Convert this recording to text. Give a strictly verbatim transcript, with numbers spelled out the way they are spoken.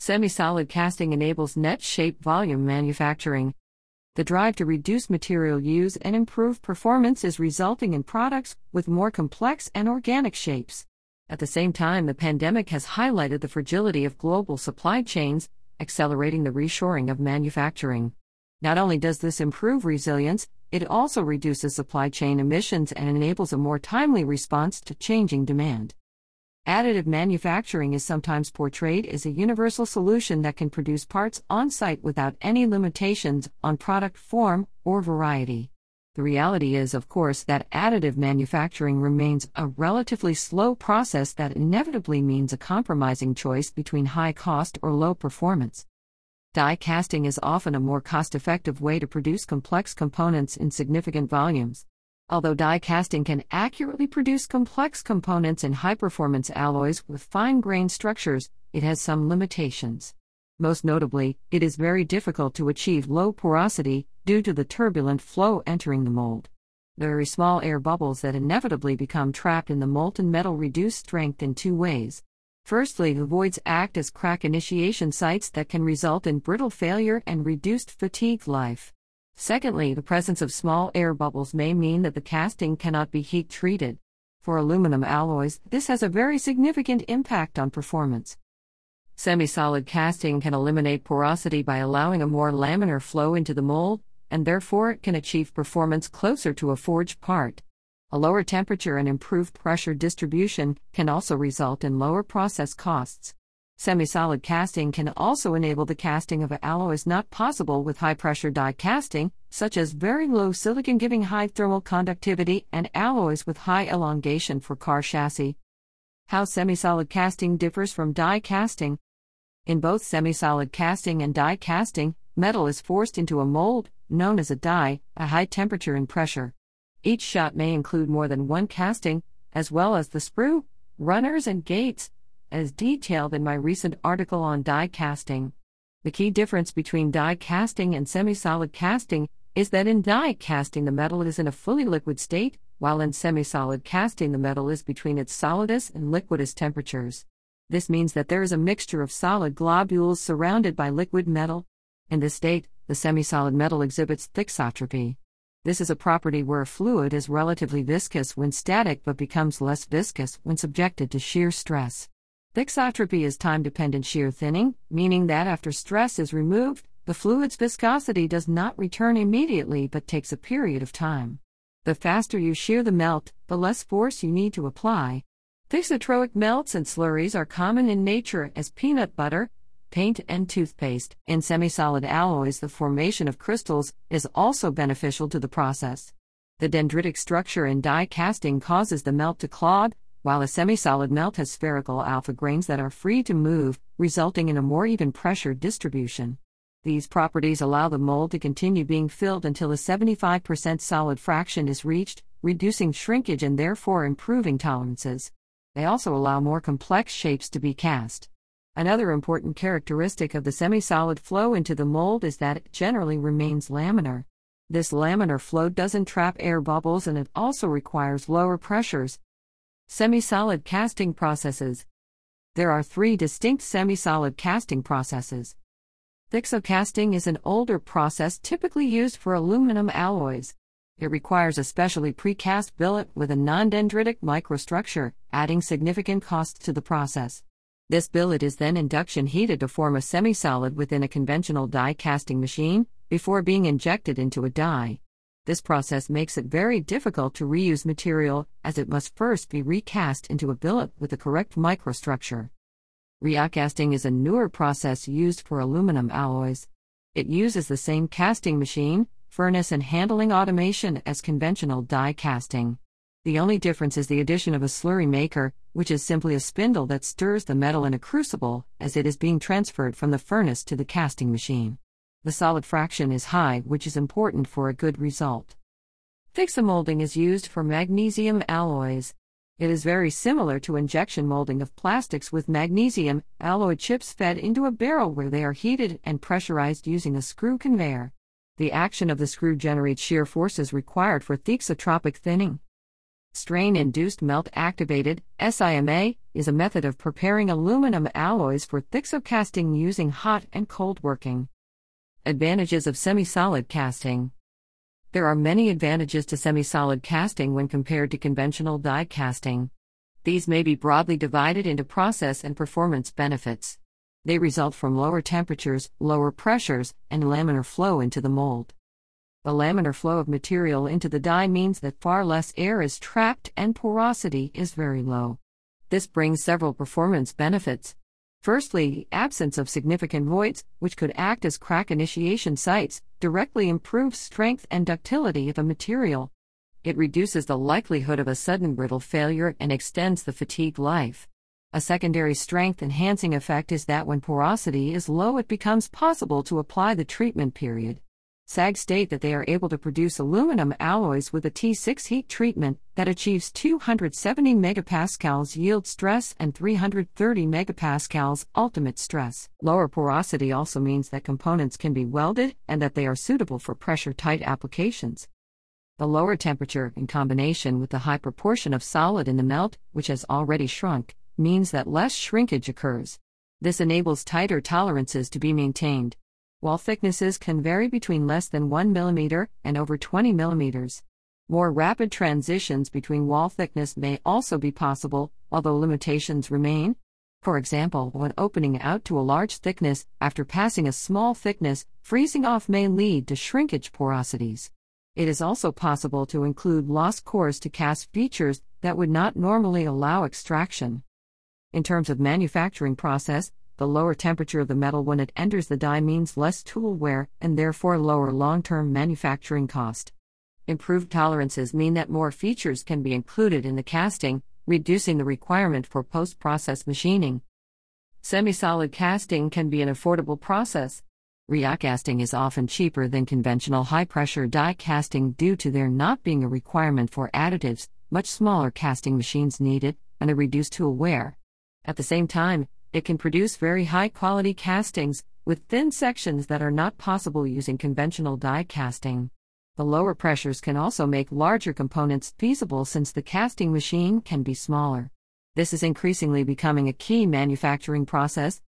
Semi-solid casting enables net shape volume manufacturing. The drive to reduce material use and improve performance is resulting in products with more complex and organic shapes. At the same time, the pandemic has highlighted the fragility of global supply chains, accelerating the reshoring of manufacturing. Not only does this improve resilience, it also reduces supply chain emissions and enables a more timely response to changing demand. Additive manufacturing is sometimes portrayed as a universal solution that can produce parts on-site without any limitations on product form or variety. The reality is, of course, that additive manufacturing remains a relatively slow process that inevitably means a compromising choice between high cost or low performance. Die casting is often a more cost-effective way to produce complex components in significant volumes. Although die casting can accurately produce complex components in high-performance alloys with fine-grained structures, it has some limitations. Most notably, it is very difficult to achieve low porosity due to the turbulent flow entering the mold. Very small air bubbles that inevitably become trapped in the molten metal reduce strength in two ways. Firstly, the voids act as crack initiation sites that can result in brittle failure and reduced fatigue life. Secondly, the presence of small air bubbles may mean that the casting cannot be heat treated. For aluminum alloys, this has a very significant impact on performance. Semi-solid casting can eliminate porosity by allowing a more laminar flow into the mold, and therefore it can achieve performance closer to a forged part. A lower temperature and improved pressure distribution can also result in lower process costs. Semi-solid casting can also enable the casting of alloys not possible with high-pressure die casting, such as very low silicon giving high thermal conductivity and alloys with high elongation for car chassis. How semi-solid casting differs from die casting. In both semi-solid casting and die casting, metal is forced into a mold, known as a die, at high temperature and pressure. Each shot may include more than one casting, as well as the sprue, runners and gates, as detailed in my recent article on die casting. The key difference between die casting and semi-solid casting is that in die casting the metal is in a fully liquid state, while in semi-solid casting the metal is between its solidus and liquidus temperatures. This means that there is a mixture of solid globules surrounded by liquid metal. In this state, the semi-solid metal exhibits thixotropy. This is a property where a fluid is relatively viscous when static but becomes less viscous when subjected to shear stress. Thixotropy is time-dependent shear thinning, meaning that after stress is removed, the fluid's viscosity does not return immediately but takes a period of time. The faster you shear the melt, the less force you need to apply. Thixotroic melts and slurries are common in nature as peanut butter, paint, and toothpaste. In semi-solid alloys, the formation of crystals is also beneficial to the process. The dendritic structure in die casting causes the melt to clog, while a semi-solid melt has spherical alpha grains that are free to move, resulting in a more even pressure distribution. These properties allow the mold to continue being filled until a seventy-five percent solid fraction is reached, reducing shrinkage and therefore improving tolerances. They also allow more complex shapes to be cast. Another important characteristic of the semi-solid flow into the mold is that it generally remains laminar. This laminar flow doesn't trap air bubbles and it also requires lower pressures. Semi-solid casting processes. There are three distinct semi-solid casting processes. Thixocasting is an older process typically used for aluminum alloys. It requires a specially precast billet with a non-dendritic microstructure, adding significant costs to the process. This billet is then induction heated to form a semi-solid within a conventional die casting machine, before being injected into a die. This process makes it very difficult to reuse material, as it must first be recast into a billet with the correct microstructure. Recasting is a newer process used for aluminum alloys. It uses the same casting machine, furnace and handling automation as conventional die casting. The only difference is the addition of a slurry maker, which is simply a spindle that stirs the metal in a crucible as it is being transferred from the furnace to the casting machine. The solid fraction is high, which is important for a good result. Thixomolding is used for magnesium alloys. It is very similar to injection molding of plastics with magnesium alloy chips fed into a barrel where they are heated and pressurized using a screw conveyor. The action of the screw generates shear forces required for thixotropic thinning. Strain-induced melt-activated (S I M A) is a method of preparing aluminum alloys for thixo casting using hot and cold working. Advantages of semi-solid casting. There are many advantages to semi-solid casting when compared to conventional die casting. These may be broadly divided into process and performance benefits. They result from lower temperatures, lower pressures, and laminar flow into the mold. The laminar flow of material into the die means that far less air is trapped and porosity is very low. This brings several performance benefits. Firstly, the absence of significant voids, which could act as crack initiation sites, directly improves strength and ductility of a material. It reduces the likelihood of a sudden brittle failure and extends the fatigue life. A secondary strength-enhancing effect is that when porosity is low, it becomes possible to apply the treatment period. S A G state that they are able to produce aluminum alloys with a T six heat treatment that achieves two hundred seventy megapascals yield stress and three hundred thirty megapascals ultimate stress. Lower porosity also means that components can be welded and that they are suitable for pressure-tight applications. The lower temperature, in combination with the high proportion of solid in the melt, which has already shrunk, means that less shrinkage occurs. This enables tighter tolerances to be maintained. Wall thicknesses can vary between less than one millimeter and over twenty millimeters. More rapid transitions between wall thickness may also be possible, although limitations remain. For example, when opening out to a large thickness, after passing a small thickness, freezing off may lead to shrinkage porosities. It is also possible to include lost cores to cast features that would not normally allow extraction. In terms of manufacturing process, the lower temperature of the metal when it enters the die means less tool wear and therefore lower long-term manufacturing cost. Improved tolerances mean that more features can be included in the casting, reducing the requirement for post-process machining. Semi-solid casting can be an affordable process. Recasting is often cheaper than conventional high-pressure die casting due to there not being a requirement for additives, much smaller casting machines needed, and a reduced tool wear. At the same time, it can produce very high-quality castings, with thin sections that are not possible using conventional die casting. The lower pressures can also make larger components feasible since the casting machine can be smaller. This is increasingly becoming a key manufacturing process,